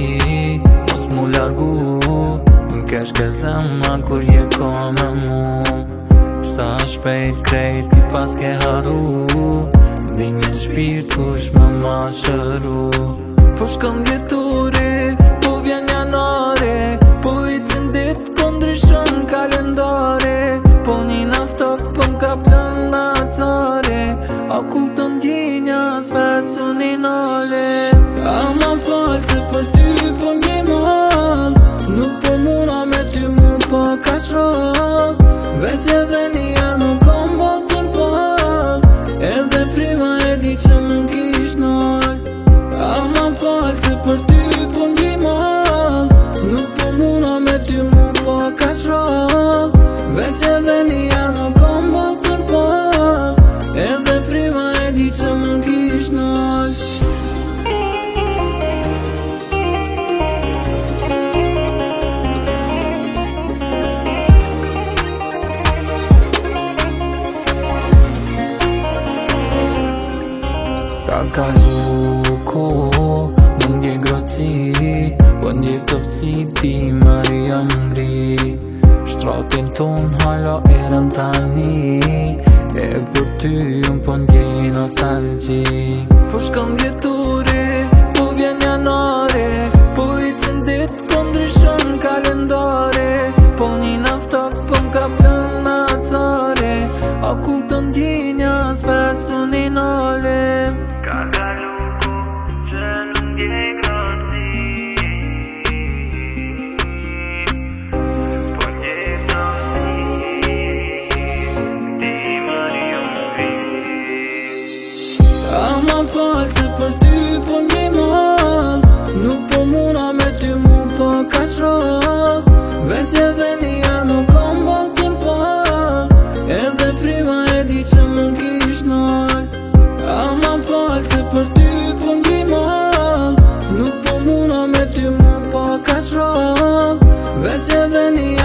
mos mu largu. M'kesh ke zemra kur je ka me mu. Sa shpejt krejt ti pas ke haru. Dhe një shpirt kush me ma shëru. Po shkon vjeturi, po vjen janari, po i cindit, po ndryshon kalendari. Po një naftok, po m'ka plën në atari. A kupton t'jinja s'vesu një nale. A ma falë se për ty po m'je mal. Nuk po muna me ty mu po ka shrall. Vecje dhe një jarë mu kom bol tërbal. Edhe frima e di që më kish nal. A ma falë se për ty po m'je mal. Nuk po muna me ty mu po ka shrall. Vecje dhe një jarë mu kom bol tërbal. Edhe frima e di që më kish nal. Ka kalu ko, më nje groci, po nje tëpci ti Maria mri. Shtratin ton hala erën tani, e për ty unë po nje nostalgji. Po shkon vjeturi, po vjen janari, po i cindit, po ndryshon kalendari. Po një naftok, po m'ka plën në atari. A kupton t'jinja s'vesu një nale. Ka kalu ko që nuk ndje groci, po nje groci, ti Maria mri. A ma falë se për ty po nje mal. Nuk po muna me ty mu po ka shrall. Vecje dhe një jarë mu kom bol tërbal. Edhe frima e di që më kish nal. A ma falë se për ty po nje mal. Nuk po muna me ty mu po ka shrall. Vecje dhe një